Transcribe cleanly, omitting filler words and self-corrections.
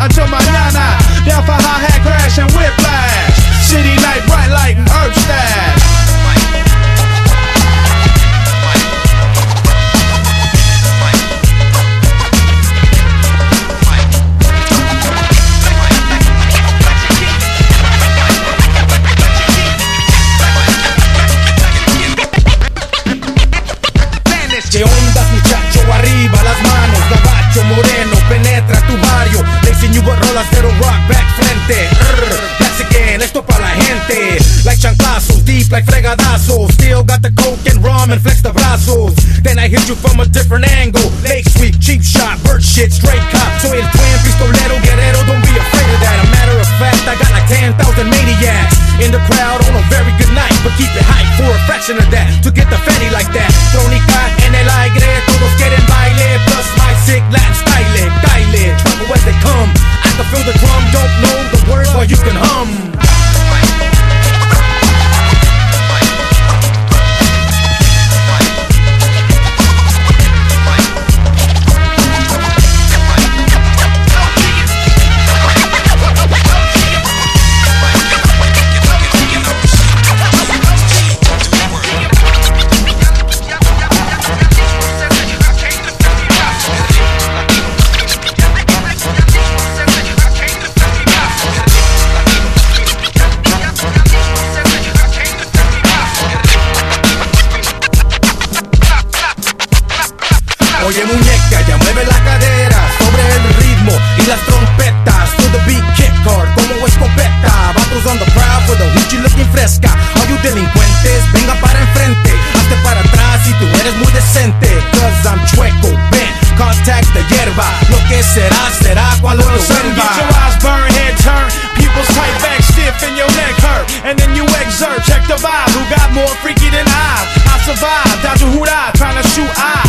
till mañana. Down for hi-hat crash and whiplash. City night, bright light and herb stash. ¿Qué ondas, muchacho? Arriba las manos, gabacho moreno, penetra tu barrio. Racing you rolas, pero rock back frente. Mexican, esto pa' la gente. Like chanclazos, deep like fregadazos. Still got the coke and rum and flex the brazos. Then I hit you from a different angle. Lake sweep, cheap shot, bird shit, straight cop. Soy el twin, pistolero, guerrero, don't be afraid of that. A matter of fact, I got like 10,000 maniacs in the crowd on a very good night. But keep it hype for a fraction of that. To get the fatty like that. Crónica en el aire, todos quieren baile. Plus my sick Latin style, Kyle, trouble as they come. I can feel the drum, don't know the words, but you can hum. Oye muñeca, ya mueve la cadera sobre el ritmo y las trompetas. To the beat, kick hard como escopeta. Vatos on the prowl for the hoochie looking fresca. All you delincuentes, venga para enfrente. Hazte para atrás si tú eres muy decente. Cause I'm chueco, bent, contact the hierba. Lo que será, será cuando lo Get vuelva. your eyes burn, head turn. Pupils tight back stiff and your neck hurt. And then you exert, check the vibe. Who got more freaky than I survived, out to hoot I, trying to shoot I.